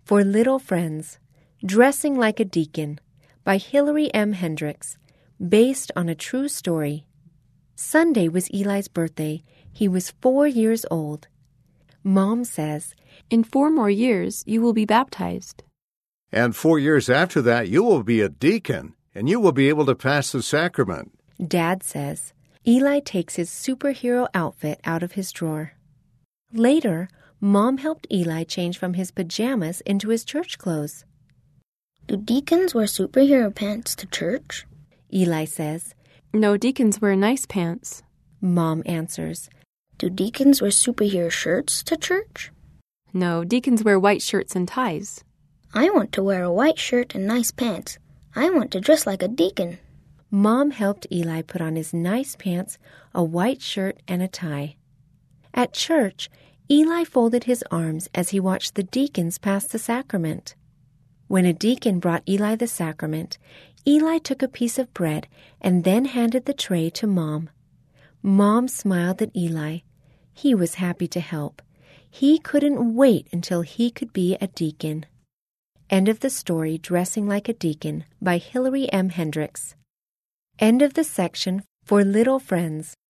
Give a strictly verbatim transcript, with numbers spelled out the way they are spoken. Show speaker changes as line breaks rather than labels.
for Little Friends, Dressing Like a Deacon by Hilary M. Hendricks, based on a true story. Sunday was Eli's birthday. He was four years old. Mom says,
"In four more years, you will be baptized."
And four years after that, you will be a deacon, and you will be able to pass the sacrament.
Dad says. Eli takes his superhero outfit out of his drawer. Later, Mom helped Eli change from his pajamas into his church clothes.
Do deacons wear superhero pants to church?
Eli says.
No, deacons wear nice pants.
Mom answers.
Do deacons wear superhero shirts to church?
No, deacons wear white shirts and ties.
I want to wear a white shirt and nice pants. I want to dress like a deacon.
Mom helped Eli put on his nice pants, a white shirt, and a tie. At church, Eli folded his arms as he watched the deacons pass the sacrament. When a deacon brought Eli the sacrament, Eli took a piece of bread and then handed the tray to Mom. Mom smiled at Eli. He was happy to help. He couldn't wait until he could be a deacon. End of the story, Dressing Like a Deacon by Hilary M. Hendricks. End of the section for Little Friends.